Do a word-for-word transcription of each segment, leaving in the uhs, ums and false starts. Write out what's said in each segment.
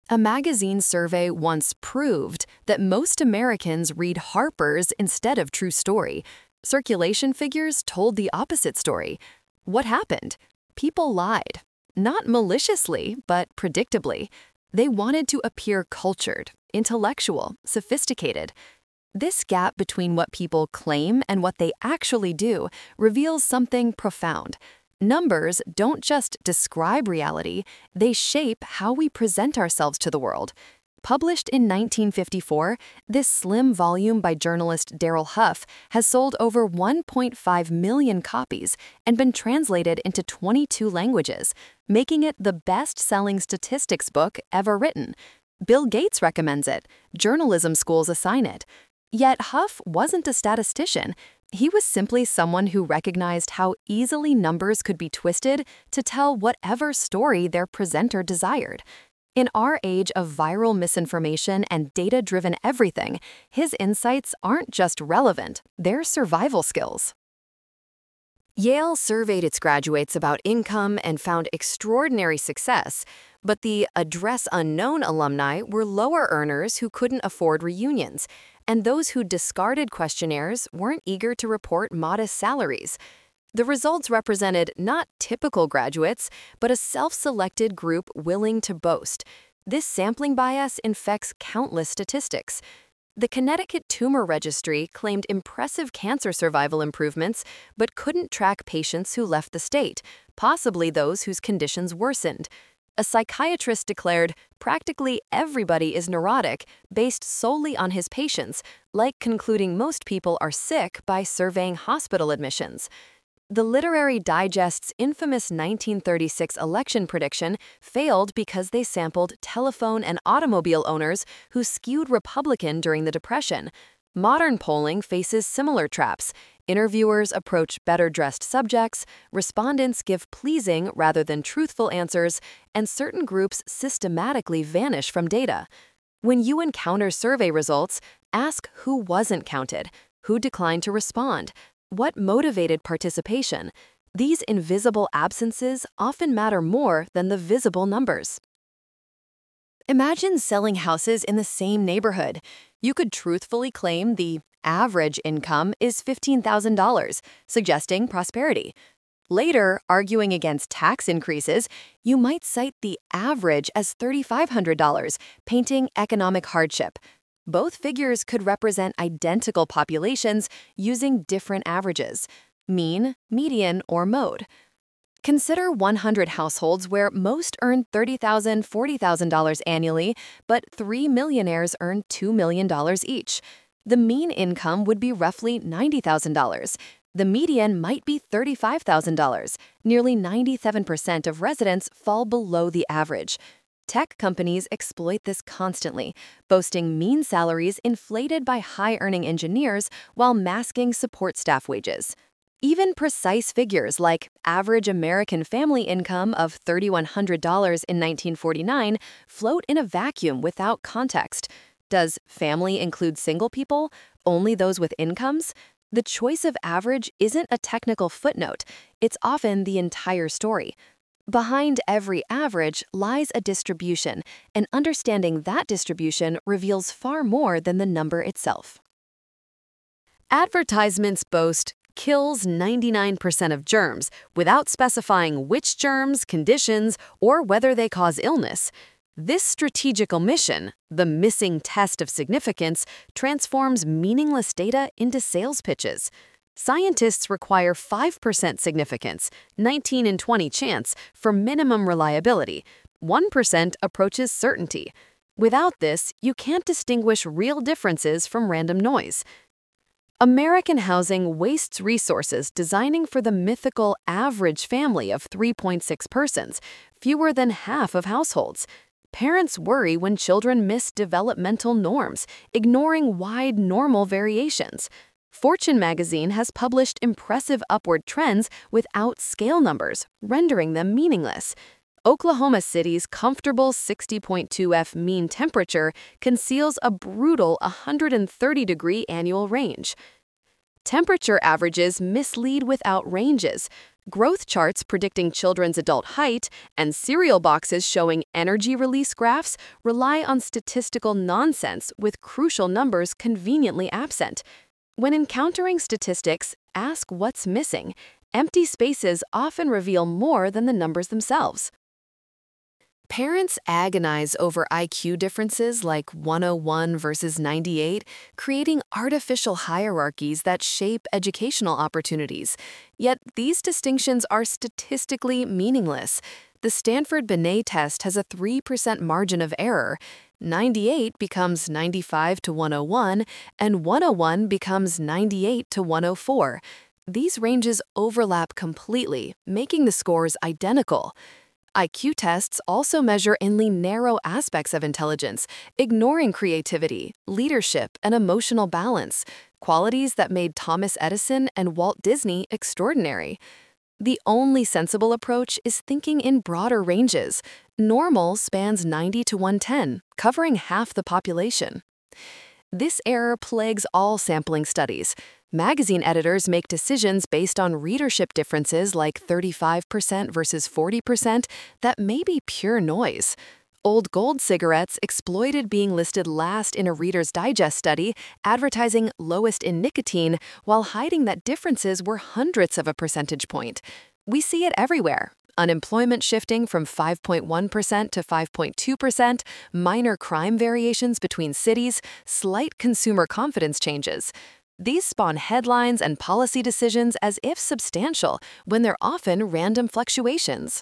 A magazine survey once proved that most Americans read Harper's instead of True Story. Circulation figures told the opposite story. What happened? People lied. Not maliciously, but predictably. They wanted to appear cultured, intellectual, sophisticated. This gap between what people claim and what they actually do reveals something profound. Numbers don't just describe reality, they shape how we present ourselves to the world. Published in nineteen fifty-four, this slim volume by journalist Darrell Huff has sold over one point five million copies and been translated into twenty-two languages, making it the best-selling statistics book ever written. Bill Gates recommends it. Journalism schools assign it. Yet Huff wasn't a statistician. He was simply someone who recognized how easily numbers could be twisted to tell whatever story their presenter desired. In our age of viral misinformation and data-driven everything, his insights aren't just relevant, they're survival skills. Yale surveyed its graduates about income and found extraordinary success, but the address unknown alumni were lower earners who couldn't afford reunions, and those who discarded questionnaires weren't eager to report modest salaries. The results represented not typical graduates, but a self-selected group willing to boast. This sampling bias infects countless statistics. The Connecticut Tumor Registry claimed impressive cancer survival improvements, but couldn't track patients who left the state, possibly those whose conditions worsened. A psychiatrist declared, practically everybody is neurotic, based solely on his patients, like concluding most people are sick by surveying hospital admissions. The Literary Digest's infamous nineteen thirty-six election prediction failed because they sampled telephone and automobile owners who skewed Republican during the Depression. Modern polling faces similar traps. Interviewers approach better-dressed subjects, respondents give pleasing rather than truthful answers, and certain groups systematically vanish from data. When you encounter survey results, ask who wasn't counted, who declined to respond, what motivated participation. These invisible absences often matter more than the visible numbers. Imagine selling houses in the same neighborhood. You could truthfully claim the average income is fifteen thousand dollars, suggesting prosperity. Later, arguing against tax increases, you might cite the average as three thousand five hundred dollars, painting economic hardship. Both figures could represent identical populations using different averages, mean, median, or mode. Consider one hundred households where most earn thirty thousand dollars, forty thousand dollars annually, but three millionaires earn two million dollars each. The mean income would be roughly ninety thousand dollars. The median might be thirty-five thousand dollars. Nearly ninety-seven percent of residents fall below the average. Tech companies exploit this constantly, boasting mean salaries inflated by high-earning engineers while masking support staff wages. Even precise figures like average American family income of three thousand one hundred dollars in nineteen forty-nine float in a vacuum without context. Does family include single people? Only those with incomes? The choice of average isn't a technical footnote, it's often the entire story. Behind every average lies a distribution, and understanding that distribution reveals far more than the number itself. Advertisements boast kills ninety-nine percent of germs without specifying which germs, conditions, or whether they cause illness. This strategic omission, the missing test of significance, transforms meaningless data into sales pitches. Scientists require five percent significance, nineteen in twenty chance, for minimum reliability. one percent approaches certainty. Without this, you can't distinguish real differences from random noise. American housing wastes resources designing for the mythical average family of three point six persons, fewer than half of households. Parents worry when children miss developmental norms, ignoring wide normal variations. Fortune magazine has published impressive upward trends without scale numbers, rendering them meaningless. Oklahoma City's comfortable sixty point two F mean temperature conceals a brutal one hundred thirty degree annual range. Temperature averages mislead without ranges. Growth charts predicting children's adult height and cereal boxes showing energy release graphs rely on statistical nonsense with crucial numbers conveniently absent. When encountering statistics, ask what's missing. Empty spaces often reveal more than the numbers themselves. Parents agonize over I Q differences like one oh one versus ninety-eight, creating artificial hierarchies that shape educational opportunities. Yet these distinctions are statistically meaningless. The Stanford-Binet test has a three percent margin of error. ninety-eight becomes ninety-five to one oh one, and one oh one becomes ninety-eight to one oh four. These ranges overlap completely, making the scores identical. I Q tests also measure only narrow aspects of intelligence, ignoring creativity, leadership, and emotional balance, qualities that made Thomas Edison and Walt Disney extraordinary. The only sensible approach is thinking in broader ranges. Normal spans ninety to one ten, covering half the population. This error plagues all sampling studies. Magazine editors make decisions based on readership differences like thirty-five percent versus forty percent that may be pure noise. Old Gold cigarettes exploited being listed last in a Reader's Digest study, advertising lowest in nicotine while hiding that differences were hundredths of a percentage point. We see it everywhere. Unemployment shifting from five point one percent to five point two percent, minor crime variations between cities, slight consumer confidence changes. These spawn headlines and policy decisions as if substantial, when they're often random fluctuations.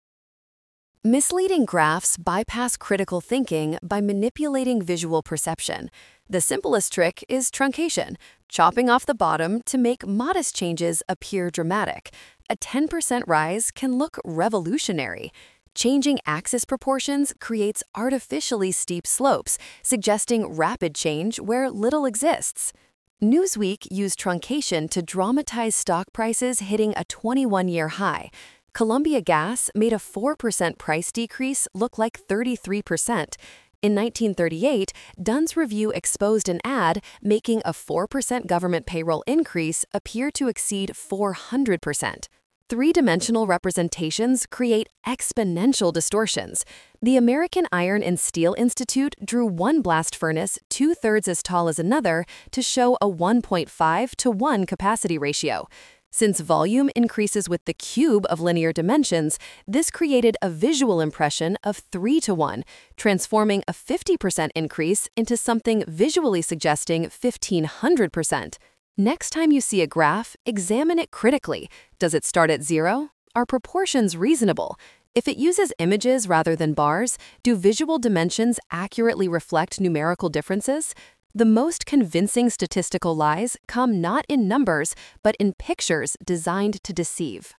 Misleading graphs bypass critical thinking by manipulating visual perception. The simplest trick is truncation, chopping off the bottom to make modest changes appear dramatic. A ten percent rise can look revolutionary. Changing axis proportions creates artificially steep slopes, suggesting rapid change where little exists. Newsweek used truncation to dramatize stock prices hitting a twenty-one-year high. Columbia Gas made a four percent price decrease look like thirty-three percent. In nineteen thirty-eight, Dunn's Review exposed an ad making a four percent government payroll increase appear to exceed four hundred percent. Three-dimensional representations create exponential distortions. The American Iron and Steel Institute drew one blast furnace two-thirds as tall as another to show a one point five to one capacity ratio. Since volume increases with the cube of linear dimensions, this created a visual impression of three to one, transforming a fifty percent increase into something visually suggesting fifteen hundred percent. Next time you see a graph, examine it critically. Does it start at zero? Are proportions reasonable? If it uses images rather than bars, do visual dimensions accurately reflect numerical differences? The most convincing statistical lies come not in numbers, but in pictures designed to deceive.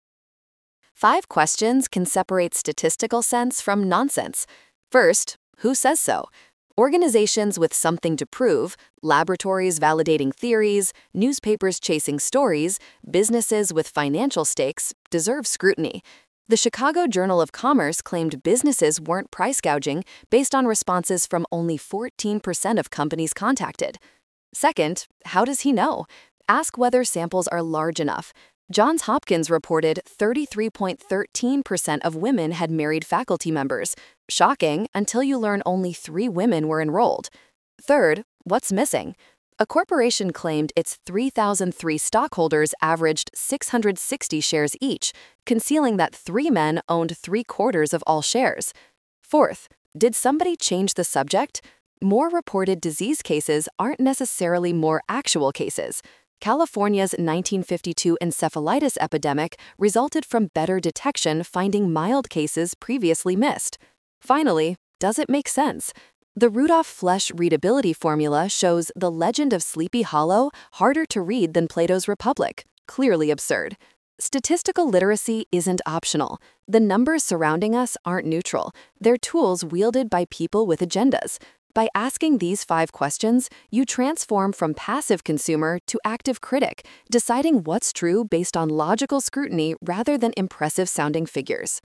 Five questions can separate statistical sense from nonsense. First, who says so? Organizations with something to prove, laboratories validating theories, newspapers chasing stories, businesses with financial stakes deserve scrutiny. The Chicago Journal of Commerce claimed businesses weren't price gouging based on responses from only fourteen percent of companies contacted. Second, how does he know? Ask whether samples are large enough. Johns Hopkins reported thirty-three point one three percent of women had married faculty members. Shocking until you learn only three women were enrolled. Third, what's missing? A corporation claimed its three thousand three stockholders averaged six hundred sixty shares each, concealing that three men owned three-quarters of all shares. Fourth, did somebody change the subject? More reported disease cases aren't necessarily more actual cases. California's nineteen fifty-two encephalitis epidemic resulted from better detection finding mild cases previously missed. Finally, does it make sense? The Rudolf Flesch readability formula shows The Legend of Sleepy Hollow harder to read than Plato's Republic. Clearly absurd. Statistical literacy isn't optional. The numbers surrounding us aren't neutral. They're tools wielded by people with agendas. By asking these five questions, you transform from passive consumer to active critic, deciding what's true based on logical scrutiny rather than impressive-sounding figures.